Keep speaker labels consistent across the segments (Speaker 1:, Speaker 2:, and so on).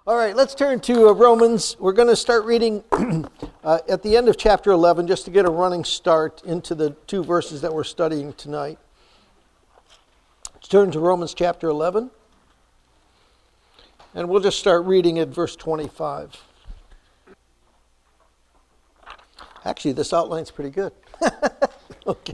Speaker 1: All right, let's turn to Romans. We're going to start reading at the end of chapter 11 just to get a running start into the two verses that we're studying tonight. Let's turn to Romans chapter 11. And we'll just start reading at verse 25. Actually, this outline's pretty good. Okay.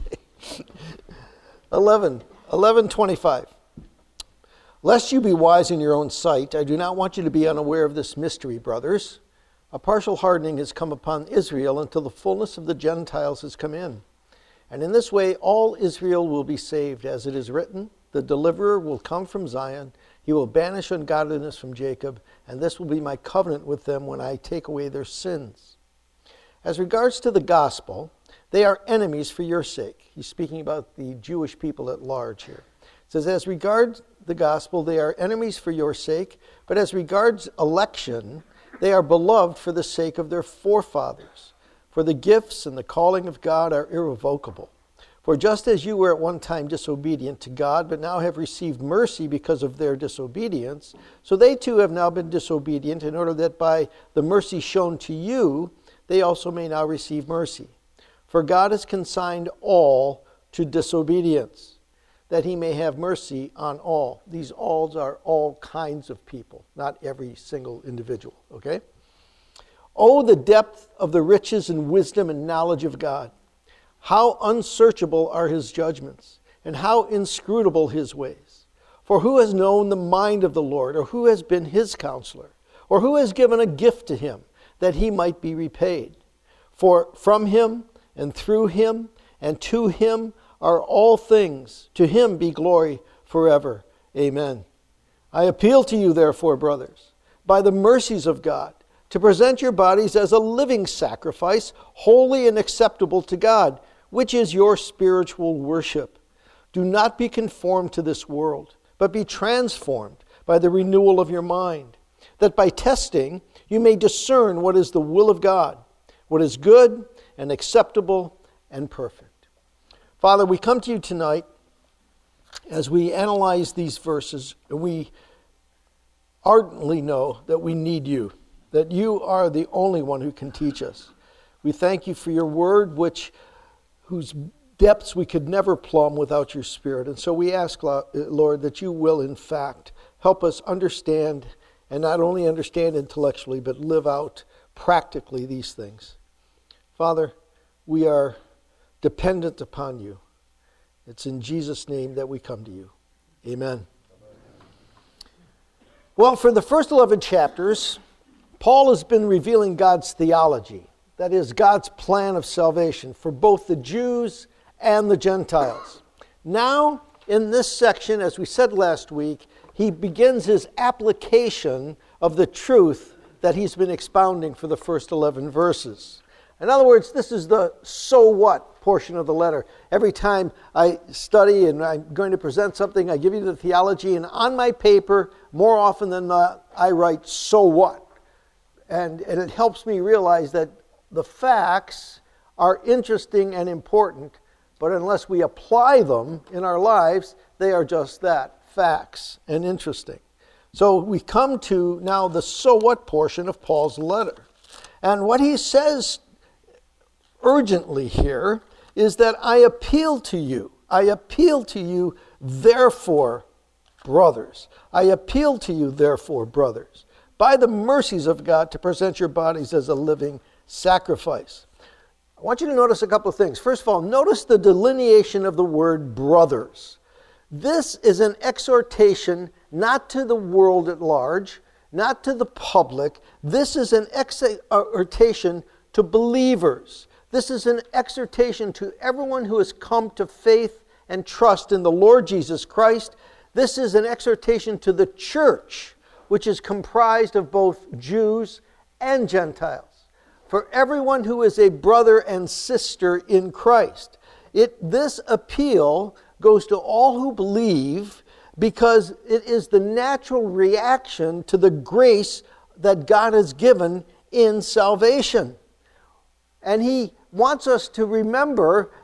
Speaker 1: 11:25. Lest you be wise in your own sight, I do not want you to be unaware of this mystery, brothers. A partial hardening has come upon Israel until the fullness of the Gentiles has come in. And in this way all Israel will be saved, as it is written, the deliverer will come from Zion. He will banish ungodliness from Jacob, and this will be my covenant with them when I take away their sins. As regards to the gospel, they are enemies for your sake. He's speaking about the Jewish people at large here. It says, as regards the gospel, they are enemies for your sake, but as regards election, they are beloved for the sake of their forefathers. For the gifts and the calling of God are irrevocable. For just as you were at one time disobedient to God, but now have received mercy because of their disobedience, so they too have now been disobedient, in order that by the mercy shown to you, they also may now receive mercy. For God has consigned all to disobedience, that he may have mercy on all. These alls are all kinds of people, not every single individual, okay? Oh, the depth of the riches and wisdom and knowledge of God. How unsearchable are his judgments, and how inscrutable his ways. For who has known the mind of the Lord, or who has been his counselor, or who has given a gift to him, that he might be repaid? For from him, and through him, and to him are all things. To him be glory forever. Amen. I appeal to you, therefore, brothers, by the mercies of God, to present your bodies as a living sacrifice, holy and acceptable to God, which is your spiritual worship. Do not be conformed to this world, but be transformed by the renewal of your mind, that by testing you may discern what is the will of God, what is good and acceptable and perfect. Father, we come to you tonight as we analyze these verses, and we ardently know that we need you, that you are the only one who can teach us. We thank you for your word, whose depths we could never plumb without your Spirit. And so we ask, Lord, that you will, in fact, help us understand, and not only understand intellectually, but live out practically these things. Father, we are dependent upon you. It's in Jesus' name that we come to you. Amen. Well, for the first 11 chapters, Paul has been revealing God's theology. That is, God's plan of salvation for both the Jews and the Gentiles. Now, in this section, as we said last week, he begins his application of the truth that he's been expounding for the first 11 verses. In other words, this is the so what portion of the letter. Every time I study and I'm going to present something, I give you the theology, and on my paper, more often than not, I write so what. And it helps me realize that the facts are interesting and important, but unless we apply them in our lives, they are just that, facts and interesting. So we come to now the so what portion of Paul's letter. And what he says urgently here is that I appeal to you. I appeal to you, therefore, brothers. I appeal to you, therefore, brothers, by the mercies of God, to present your bodies as a living sacrifice. I want you to notice a couple of things. First of all, notice the delineation of the word brothers. This is an exhortation not to the world at large, not to the public. This is an exhortation to believers. This is an exhortation to everyone who has come to faith and trust in the Lord Jesus Christ. This is an exhortation to the church, which is comprised of both Jews and Gentiles. For everyone who is a brother and sister in Christ. This appeal goes to all who believe, because it is the natural reaction to the grace that God has given in salvation. And he wants us to remember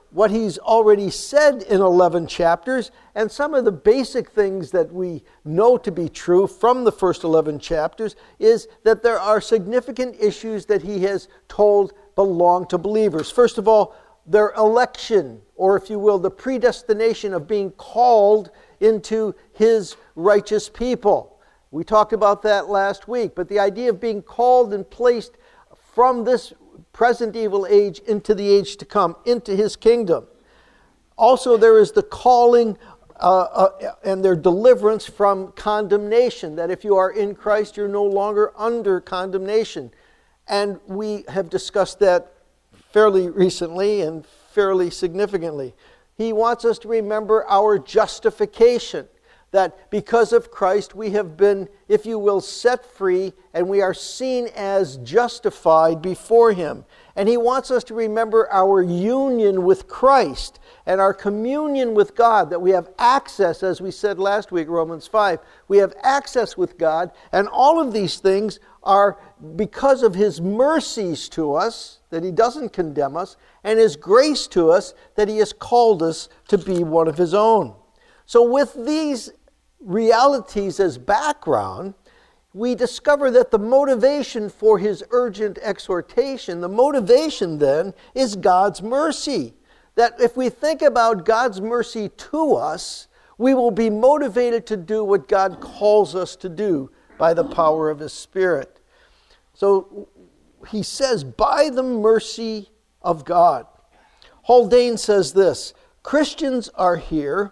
Speaker 1: what he's already said in 11 chapters, and some of the basic things that we know to be true from the first 11 chapters is that there are significant issues that he has told belong to believers. First of all, their election, or if you will, the predestination of being called into his righteous people. We talked about that last week, but the idea of being called and placed from this present evil age into the age to come, into his kingdom. Also, there is the calling and their deliverance from condemnation, that if you are in Christ, you're no longer under condemnation. And we have discussed that fairly recently and fairly significantly. He wants us to remember our justification, that because of Christ we have been, if you will, set free, and we are seen as justified before him. And he wants us to remember our union with Christ and our communion with God, that we have access, as we said last week, Romans 5. We have access with God, and all of these things are because of his mercies to us, that he doesn't condemn us, and his grace to us, that he has called us to be one of his own. So with these realities as background, we discover that the motivation for his urgent exhortation, the motivation then, is God's mercy. That if we think about God's mercy to us, we will be motivated to do what God calls us to do by the power of his Spirit. So he says, by the mercy of God. Haldane says this: Christians are here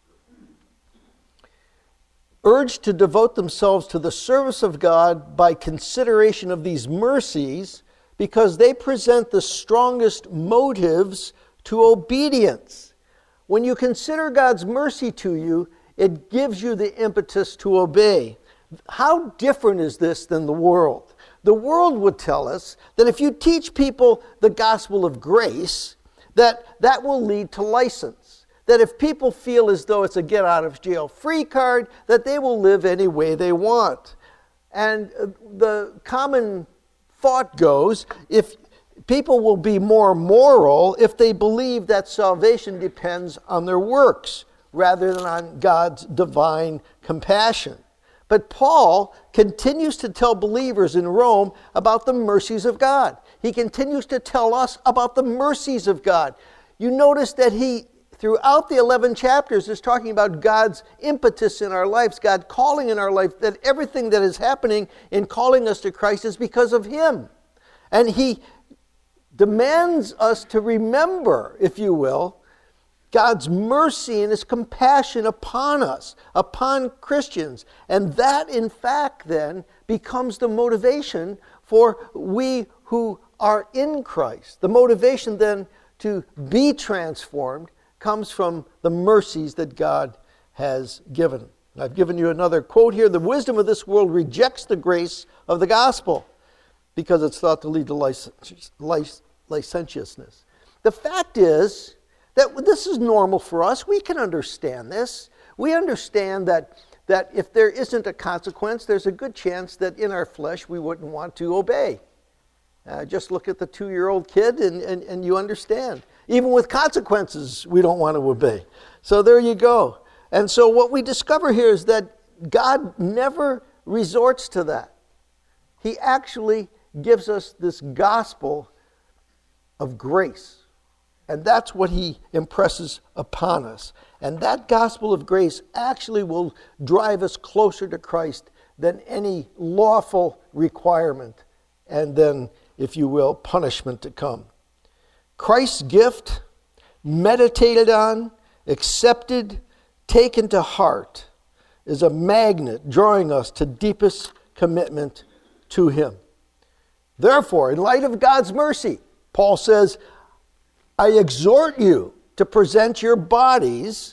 Speaker 1: urged to devote themselves to the service of God by consideration of these mercies, because they present the strongest motives to obedience. When you consider God's mercy to you, it gives you the impetus to obey. How different is this than the world? The world would tell us that if you teach people the gospel of grace, that will lead to license. That if people feel as though it's a get-out-of-jail-free card, that they will live any way they want. And the common thought goes, if people will be more moral if they believe that salvation depends on their works rather than on God's divine compassion. But Paul continues to tell believers in Rome about the mercies of God. He continues to tell us about the mercies of God. You notice that he, throughout the 11 chapters, is talking about God's impetus in our lives, God calling in our life, that everything that is happening in calling us to Christ is because of him. And he demands us to remember, if you will, God's mercy and his compassion upon us, upon Christians. And that, in fact, then, becomes the motivation for we who are in Christ. The motivation, then, to be transformed comes from the mercies that God has given. I've given you another quote here. The wisdom of this world rejects the grace of the gospel because it's thought to lead to licentiousness. The fact is that this is normal for us. We can understand this. We understand that if there isn't a consequence, there's a good chance that in our flesh we wouldn't want to obey. Just look at the 2-year-old kid and you understand. Even with consequences, we don't want to obey. So there you go. And so what we discover here is that God never resorts to that. He actually gives us this gospel of grace. And that's what he impresses upon us. And that gospel of grace actually will drive us closer to Christ than any lawful requirement and then, if you will, punishment to come. Christ's gift, meditated on, accepted, taken to heart, is a magnet drawing us to deepest commitment to him. Therefore, in light of God's mercy, Paul says, I exhort you to present your bodies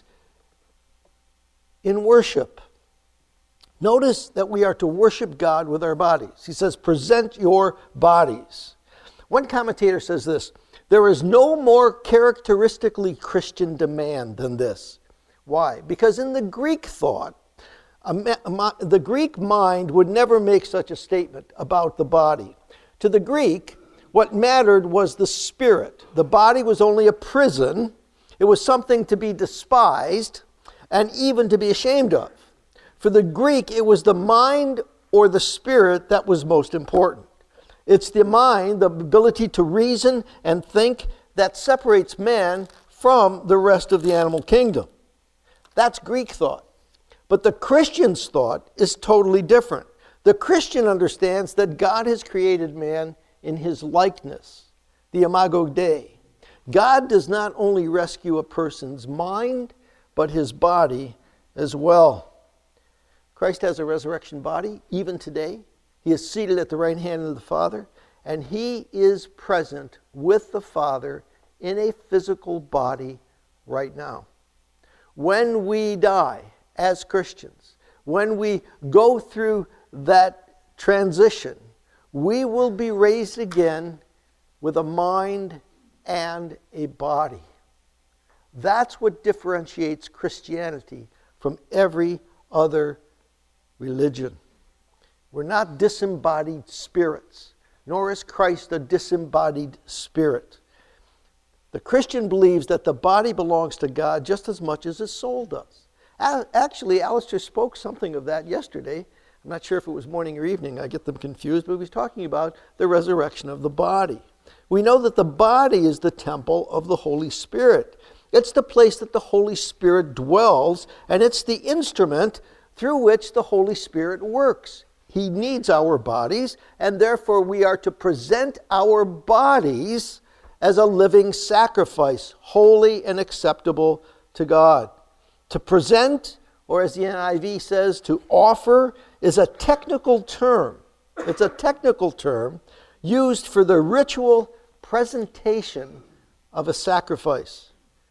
Speaker 1: in worship. Notice that we are to worship God with our bodies. He says, present your bodies. One commentator says this: there is no more characteristically Christian demand than this. Why? Because in the Greek thought, the Greek mind would never make such a statement about the body. To the Greek, What mattered was the spirit. The body was only a prison. It was something to be despised and even to be ashamed of. For the Greek, it was the mind or the spirit that was most important. It's the mind, the ability to reason and think, that separates man from the rest of the animal kingdom. That's Greek thought. But the Christian's thought is totally different. The Christian understands that God has created man in his likeness, the imago Dei. God does not only rescue a person's mind, but his body as well. Christ has a resurrection body, even today. He is seated at the right hand of the Father, and he is present with the Father in a physical body right now. When we die as Christians, when we go through that transition, we will be raised again with a mind and a body. That's what differentiates Christianity from every other religion. We're not disembodied spirits, nor is Christ a disembodied spirit. The Christian believes that the body belongs to God just as much as his soul does. Actually, Alistair spoke something of that yesterday. I'm not sure if it was morning or evening. I get them confused, but he was talking about the resurrection of the body. We know that the body is the temple of the Holy Spirit. It's the place that the Holy Spirit dwells, and it's the instrument through which the Holy Spirit works. He needs our bodies, and therefore we are to present our bodies as a living sacrifice, holy and acceptable to God. To present, or as the NIV says, to offer, is a technical term. It's a technical term used for the ritual presentation of a sacrifice.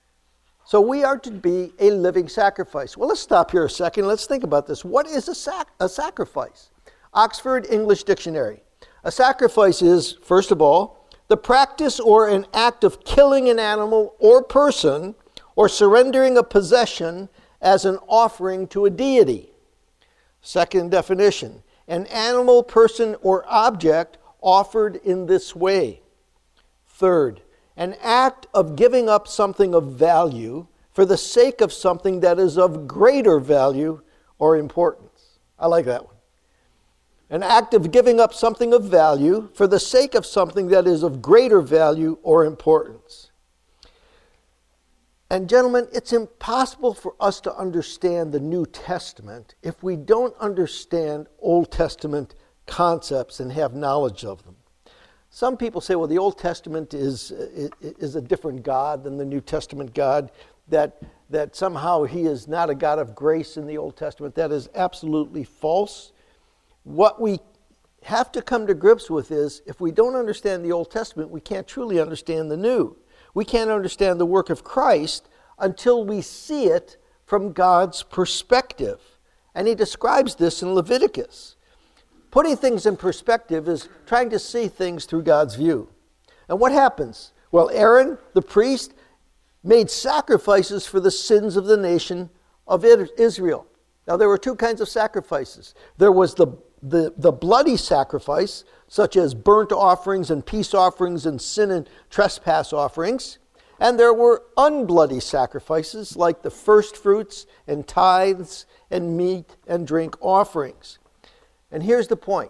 Speaker 1: So we are to be a living sacrifice. Well, let's stop here a second. Let's think about this. What is a sacrifice? Oxford English Dictionary. A sacrifice is, first of all, the practice or an act of killing an animal or person or surrendering a possession as an offering to a deity. Second definition, an animal, person, or object offered in this way. Third, an act of giving up something of value for the sake of something that is of greater value or importance. I like that one. An act of giving up something of value for the sake of something that is of greater value or importance. And gentlemen, it's impossible for us to understand the New Testament if we don't understand Old Testament concepts and have knowledge of them. Some people say, well, the Old Testament is a different God than the New Testament God, that somehow he is not a God of grace in the Old Testament. That is absolutely false. What we have to come to grips with is, if we don't understand the Old Testament, we can't truly understand the New. We can't understand the work of Christ until we see it from God's perspective. And he describes this in Leviticus. Putting things in perspective is trying to see things through God's view. And what happens? Well, Aaron, the priest, made sacrifices for the sins of the nation of Israel. Now, there were two kinds of sacrifices. There was the bloody sacrifice, such as burnt offerings and peace offerings and sin and trespass offerings. And there were unbloody sacrifices, like the first fruits and tithes and meat and drink offerings. And here's the point.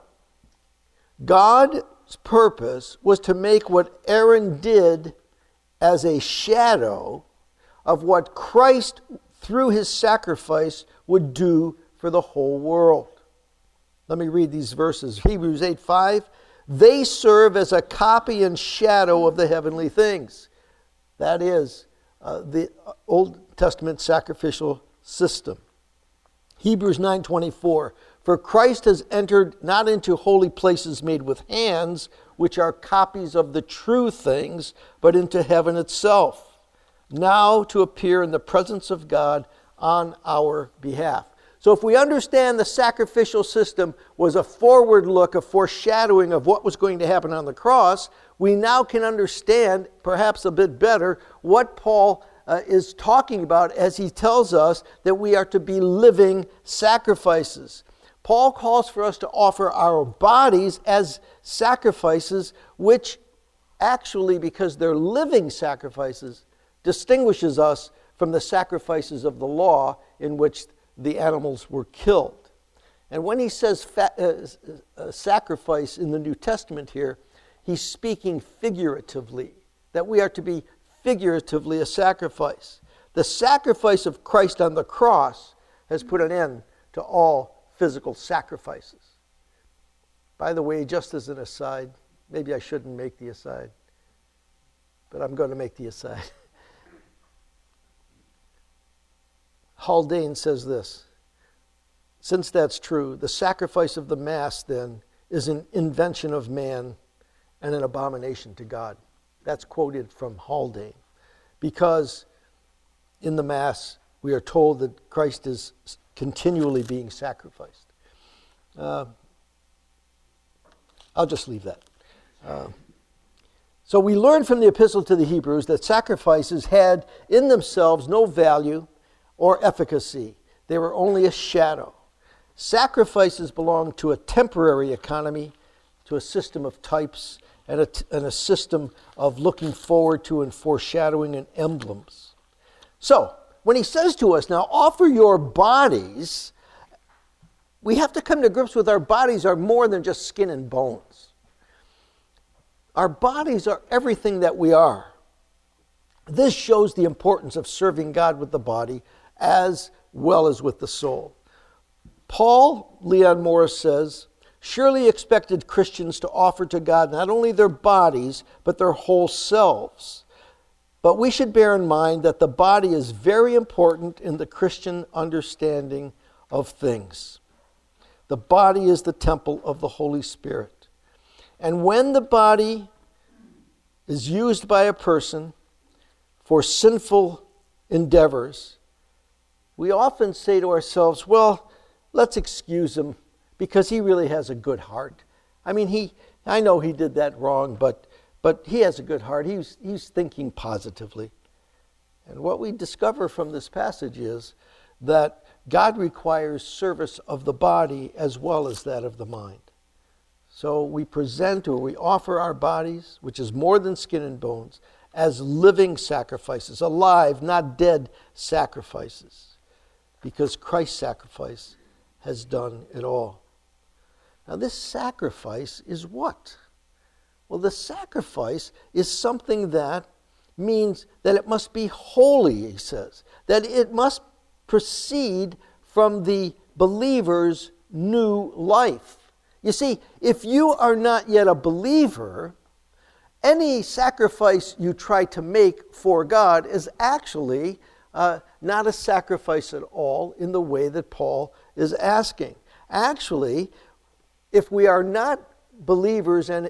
Speaker 1: God's purpose was to make what Aaron did as a shadow of what Christ, through his sacrifice, would do for the whole world. Let me read these verses. Hebrews 8:5. They serve as a copy and shadow of the heavenly things. That is the Old Testament sacrificial system. Hebrews 9:24. For Christ has entered not into holy places made with hands, which are copies of the true things, but into heaven itself, now to appear in the presence of God on our behalf. So if we understand the sacrificial system was a forward look, a foreshadowing of what was going to happen on the cross, we now can understand, perhaps a bit better, what Paul is talking about as he tells us that we are to be living sacrifices. Paul calls for us to offer our bodies as sacrifices, which actually, because they're living sacrifices, distinguishes us from the sacrifices of the law in which the animals were killed. And when he says sacrifice in the New Testament here, he's speaking figuratively, that we are to be figuratively a sacrifice. The sacrifice of Christ on the cross has put an end to all physical sacrifices. By the way, just as an aside, maybe I shouldn't make the aside, but I'm going to make the aside. Haldane says this: since that's true, the sacrifice of the Mass, then, is an invention of man and an abomination to God. That's quoted from Haldane. Because in the Mass, we are told that Christ is continually being sacrificed. I'll just leave that. So we learn from the Epistle to the Hebrews that sacrifices had in themselves no value or efficacy. They were only a shadow. Sacrifices belong to a temporary economy, to a system of types, and a system of looking forward to and foreshadowing and emblems. So, when he says to us, now offer your bodies, we have to come to grips with our bodies are more than just skin and bones. Our bodies are everything that we are. This shows the importance of serving God with the body as well as with the soul. Paul Leon Morris says, surely expected Christians to offer to God not only their bodies, but their whole selves. But we should bear in mind that the body is very important in the Christian understanding of things. The body is the temple of the Holy Spirit. And when the body is used by a person for sinful endeavors, we often say to ourselves, well, let's excuse him because he really has a good heart. I mean, I know he did that wrong, but he has a good heart. He's thinking positively. And what we discover from this passage is that God requires service of the body as well as that of the mind. So we present or we offer our bodies, which is more than skin and bones, as living sacrifices, alive, not dead sacrifices, because Christ's sacrifice has done it all. Now this sacrifice is what? Well, the sacrifice is something that means that it must be holy, he says. That it must proceed from the believer's new life. You see, if you are not yet a believer, any sacrifice you try to make for God is actually not a sacrifice at all in the way that Paul is asking. Actually, if we are not believers and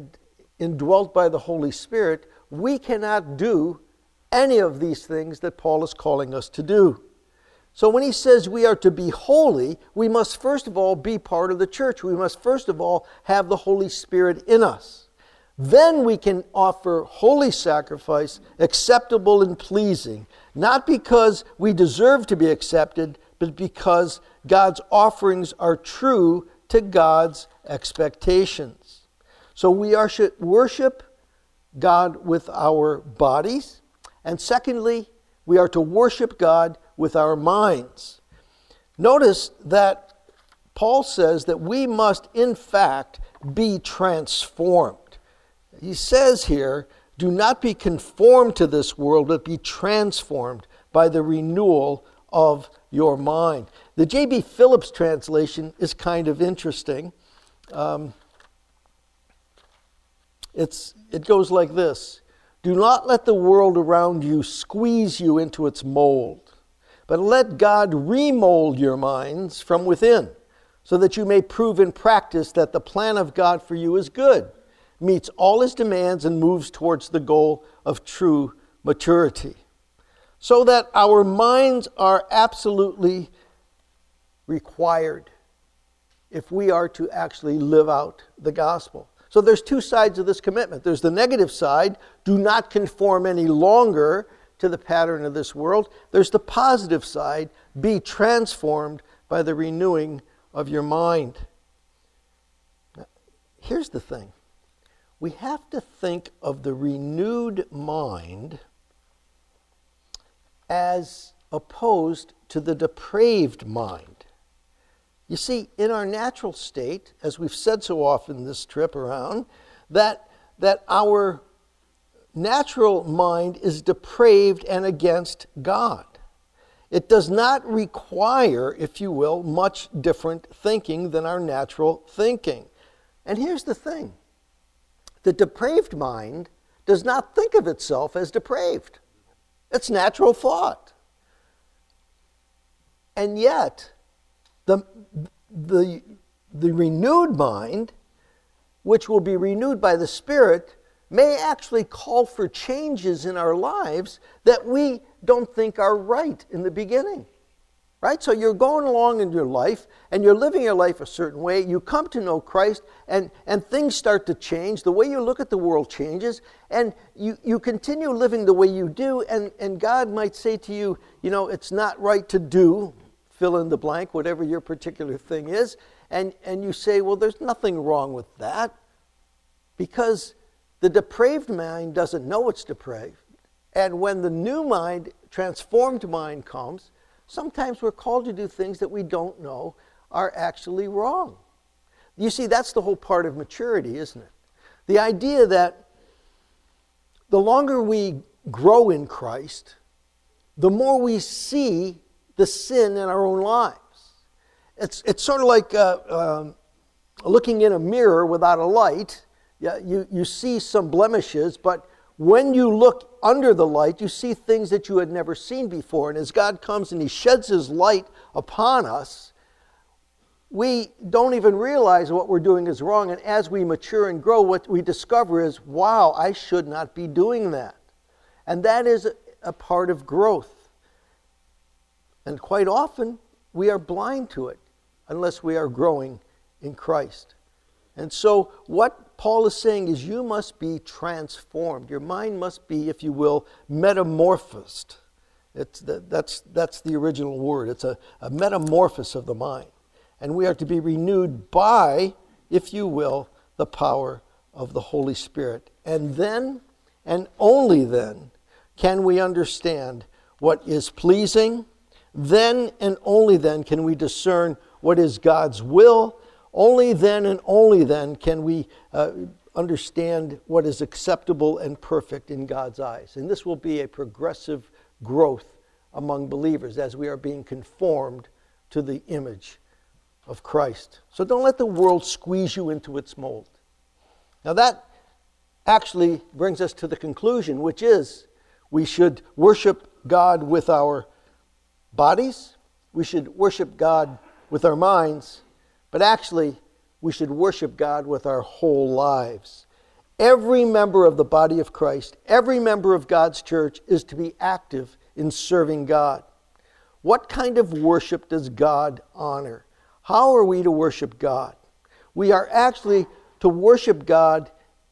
Speaker 1: indwelt by the Holy Spirit, we cannot do any of these things that Paul is calling us to do. So when he says we are to be holy, we must first of all be part of the church. We must first of all have the Holy Spirit in us. Then we can offer holy sacrifice, acceptable and pleasing, not because we deserve to be accepted, but because God's offerings are true to God's expectations. So we should worship God with our bodies. And secondly, we are to worship God with our minds. Notice that Paul says that we must, in fact, be transformed. He says here, do not be conformed to this world, but be transformed by the renewal of your mind. The J.B. Phillips translation is kind of interesting. It goes like this: do not let the world around you squeeze you into its mold, but let God remold your minds from within, so that you may prove in practice that the plan of God for you is good, meets all his demands, and moves towards the goal of true maturity. So that our minds are absolutely required if we are to actually live out the gospel. So there's two sides of this commitment. There's the negative side, do not conform any longer to the pattern of this world. There's the positive side, be transformed by the renewing of your mind. Now, here's the thing. we have to think of the renewed mind as opposed to the depraved mind. You see, in our natural state, as we've said so often this trip around, that our natural mind is depraved and against God. It does not require, if you will, much different thinking than our natural thinking. And here's the thing. The depraved mind does not think of itself as depraved. It's natural thought. And yet, the renewed mind, which will be renewed by the Spirit, may actually call for changes in our lives that we don't think are right in the beginning. Right? So you're going along in your life, and you're living your life a certain way. You come to know Christ, and things start to change. The way you look at the world changes, and you continue living the way you do, and God might say to you, you know, it's not right to do, fill in the blank, whatever your particular thing is, and you say, well, there's nothing wrong with that, because the depraved mind doesn't know it's depraved. And when the new mind, transformed mind comes, sometimes we're called to do things that we don't know are actually wrong. You see, that's the whole part of maturity, isn't it? The idea that the longer we grow in Christ, the more we see the sin in our own lives. It's sort of like looking in a mirror without a light. Yeah, you see some blemishes, but when you look under the light, you see things that you had never seen before. And as God comes and He sheds His light upon us, we don't even realize what we're doing is wrong. And as we mature and grow, what we discover is, wow, I should not be doing that. And that is a part of growth. And quite often, we are blind to it unless we are growing in Christ. And so what Paul is saying is you must be transformed. Your mind must be, if you will, metamorphosed. That's the original word. It's a metamorphosis of the mind. And we are to be renewed by, if you will, the power of the Holy Spirit. And then, and only then, can we understand what is pleasing. Then and only then can we discern what is God's will. Only then and only then can we understand what is acceptable and perfect in God's eyes. And this will be a progressive growth among believers as we are being conformed to the image of Christ. So don't let the world squeeze you into its mold. Now that actually brings us to the conclusion, which is we should worship God with our bodies, we should worship God with our minds, but actually, we should worship God with our whole lives. Every member of the body of Christ, every member of God's church is to be active in serving God. What kind of worship does God honor? How are we to worship God? We are actually to worship God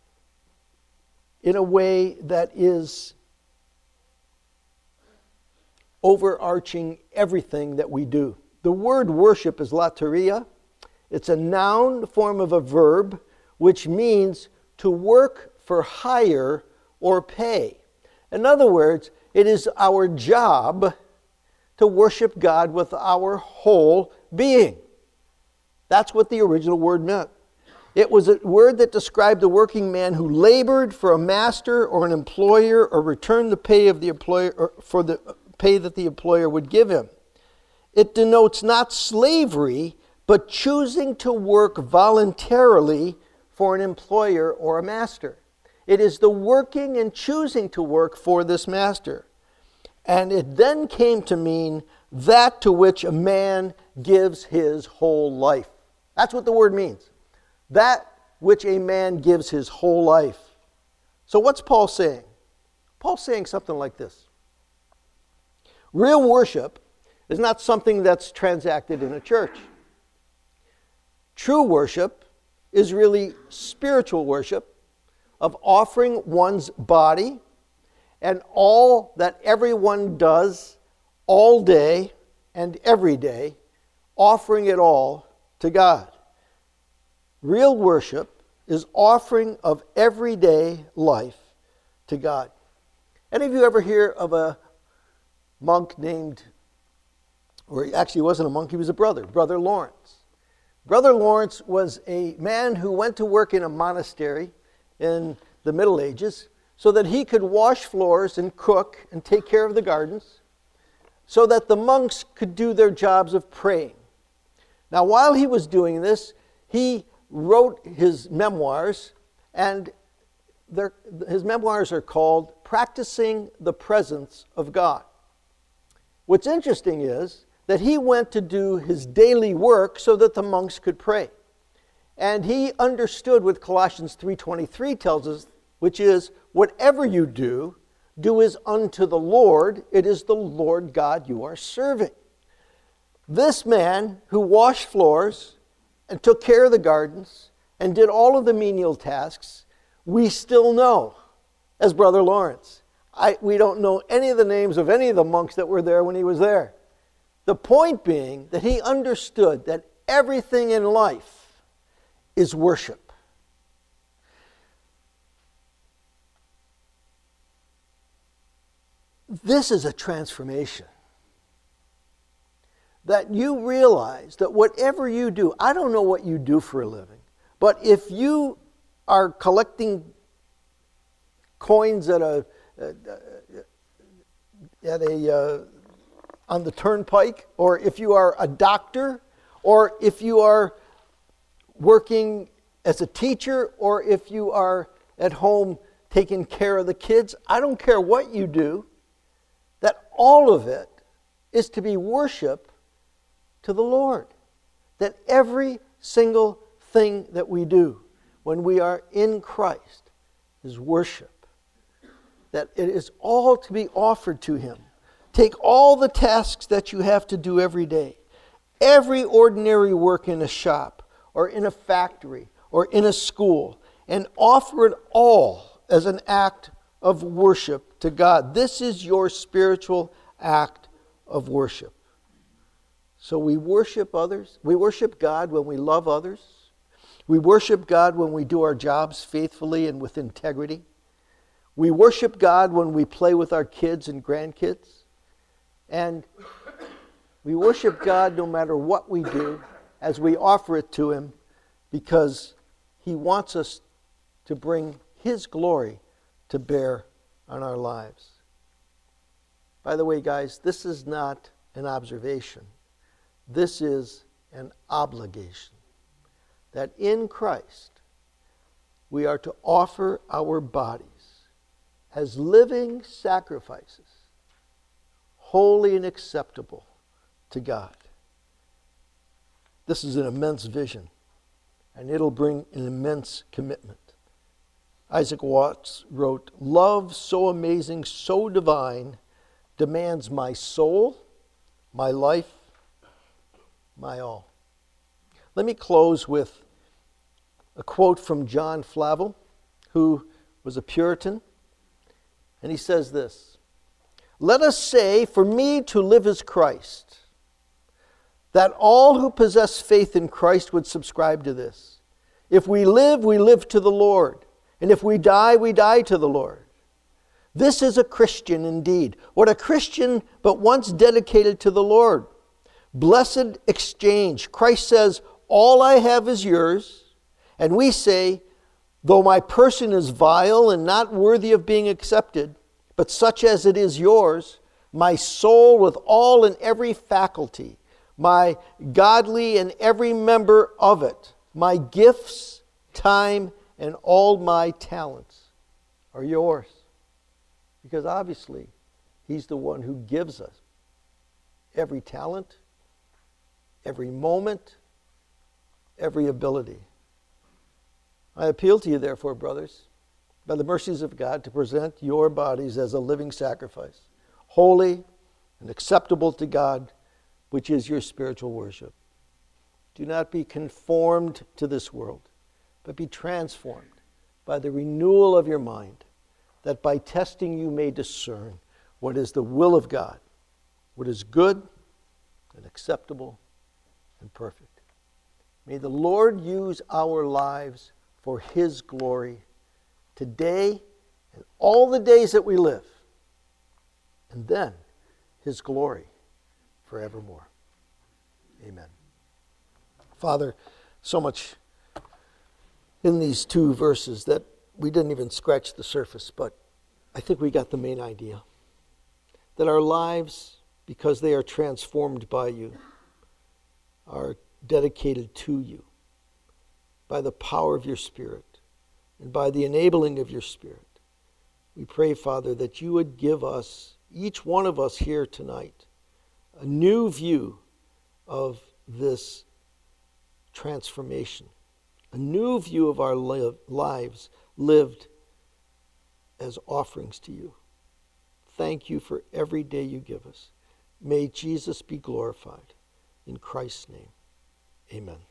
Speaker 1: in a way that is overarching everything that we do. The word worship is lateria. It's a noun form of a verb, which means to work for hire or pay. In other words, it is our job to worship God with our whole being. That's what the original word meant. It was a word that described a working man who labored for a master or an employer or returned the pay of the employer or for the pay that the employer would give him. It denotes not slavery, but choosing to work voluntarily for an employer or a master. It is the working and choosing to work for this master. And it then came to mean that to which a man gives his whole life. That's what the word means. That which a man gives his whole life. So what's Paul saying? Paul's saying something like this. Real worship is not something that's transacted in a church. True worship is really spiritual worship of offering one's body and all that everyone does all day and every day, offering it all to God. Real worship is offering of everyday life to God. Any of you ever hear of a monk named, or actually he wasn't a monk, he was a brother, Brother Lawrence. Brother Lawrence was a man who went to work in a monastery in the Middle Ages so that he could wash floors and cook and take care of the gardens so that the monks could do their jobs of praying. Now, while he was doing this, he wrote his memoirs, and his memoirs are called Practicing the Presence of God. What's interesting is that he went to do his daily work so that the monks could pray. And he understood what Colossians 3:23 tells us, which is, whatever you do, do as unto the Lord. It is the Lord God you are serving. This man who washed floors and took care of the gardens and did all of the menial tasks, we still know as Brother Lawrence. We don't know any of the names of any of the monks that were there when he was there. The point being that he understood that everything in life is worship. This is a transformation. That you realize that whatever you do, I don't know what you do for a living, but if you are collecting coins on the turnpike, or if you are a doctor, or if you are working as a teacher, or if you are at home taking care of the kids, I don't care what you do, that all of it is to be worship to the Lord. That every single thing that we do when we are in Christ is worship. That it is all to be offered to Him. Take all the tasks that you have to do every day, every ordinary work in a shop, or in a factory, or in a school, and offer it all as an act of worship to God. This is your spiritual act of worship. So we worship others. We worship God when we love others. We worship God when we do our jobs faithfully and with integrity. We worship God when we play with our kids and grandkids. And we worship God no matter what we do as we offer it to Him, because He wants us to bring His glory to bear on our lives. By the way, guys, this is not an observation. This is an obligation. That in Christ, we are to offer our bodies as living sacrifices, holy and acceptable to God. This is an immense vision, and it'll bring an immense commitment. Isaac Watts wrote, "Love so amazing, so divine, demands my soul, my life, my all." Let me close with a quote from John Flavel, who was a Puritan. And he says this: "Let us say, for me to live is Christ." That all who possess faith in Christ would subscribe to this. If we live to the Lord. And if we die to the Lord. This is a Christian indeed. What a Christian, but once dedicated to the Lord. Blessed exchange. Christ says, all I have is yours. And we say, though my person is vile and not worthy of being accepted, but such as it is yours, my soul with all and every faculty, my godly and every member of it, my gifts, time, and all my talents are yours. Because obviously, He's the one who gives us every talent, every moment, every ability. I appeal to you, therefore, brothers, by the mercies of God, to present your bodies as a living sacrifice, holy and acceptable to God, which is your spiritual worship. Do not be conformed to this world, but be transformed by the renewal of your mind, that by testing you may discern what is the will of God, what is good and acceptable and perfect. May the Lord use our lives for His glory today and all the days that we live, and then His glory forevermore. Amen. Father, so much in these two verses that we didn't even scratch the surface, but I think we got the main idea. That our lives, because they are transformed by you, are dedicated to you by the power of your Spirit and by the enabling of your Spirit. We pray, Father, that you would give us, each one of us here tonight, a new view of this transformation, a new view of our lives lived as offerings to you. Thank you for every day you give us. May Jesus be glorified. In Christ's name, amen.